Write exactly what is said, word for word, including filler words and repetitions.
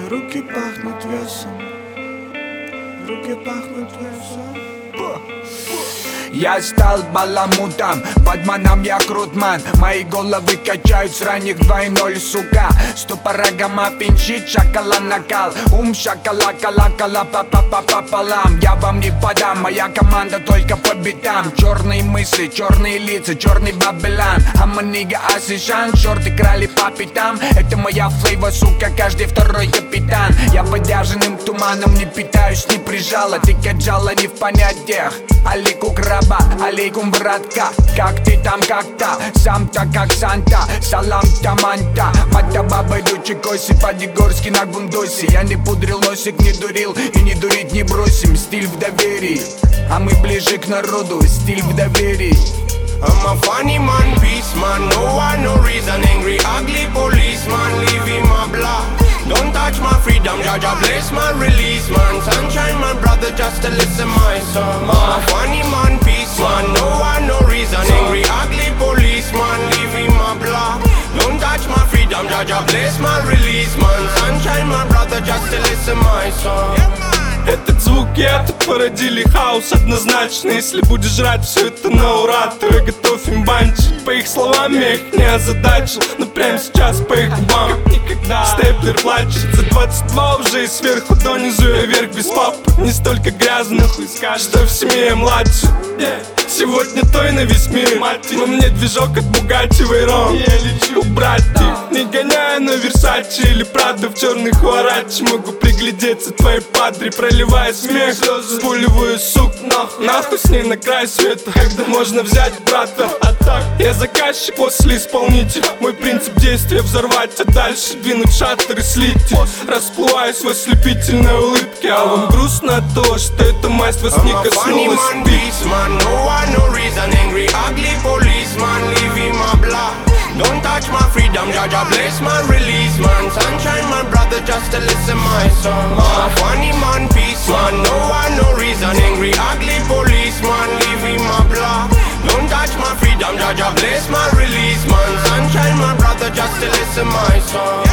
Мои руки пахнут весом, руки пахнут весом. Я стал баламутом, подманом я крутман. Мои головы качают с ранних два ноль, сука. Ступора гамафинчит, шакала накал. Ум шакала, кала, кала, папа, папа, пополам. Я вам не подам, моя команда только по битам. Черные мысли, черные лица, черный бабелан. Аманига, асишан, шорты крали по пятам. Это моя флейва, сука, каждый второй капитан. Я подержанным туманом не питаюсь, не прижала. Ты каджала не в понятиях. Алику краба, алейкум, братка. Как ты там, как-то, сам-то как Санта. Салам таманта, мата баба идучи коси. По-дегорски на гундосе. Я не пудрил носик, не дурил и не дурить не бросим. Стиль в доверии, а мы ближе к народу. Стиль в доверии. I'm a funny man, peace man. No one, no reason. Angry, ugly policeman. Leave him a block. Don't touch my freedom, Jaja bless my release, man. Sunshine, my brother, just to listen my song. I'm a funny man, peace man. No one, no reason. Angry, ugly policeman. Leave him a block. Don't touch my freedom, Jaja bless my release, man. Sunshine, my brother, just to listen my song. Этот звук и этот породили хаос однозначно. Если будешь жрать все это на ура, то я готов им банчить. По их словам я их не озадачил, но прямо сейчас по их губам никогда. Степлер плачет за двадцать два уже и сверху донизу я вверх без папы. Не столько грязно, хуй скажет, что в семье я младший. Сегодня той на весь мир. Во мне движок от Бугатти Вейрон. Я лечу убрать их, не гоняя на Версачи или Прадо в черных Хуарачи. Могу приглядеться твоей падре, проливая смех. Спуливаю сук нахуй, нахуй с ней на край света. Когда можно взять брата, а так я заказчик, после исполнитель. Мой принцип действия взорвать, а дальше двинуть шаттер и слить. Расплываюсь в ослепительной улыбке. А вам грустно от того, что эта масть вас не коснулась. No reason, angry, ugly policeman, leave him a block. Don't touch my freedom, Jaja bless my release, man. Sunshine, my brother, just to listen my song. I'm a funny man, peace man. No one, no reason, angry, ugly policeman, leave him a block. Don't touch my freedom, Jaja bless my release, man. Sunshine, my brother, just to listen my song.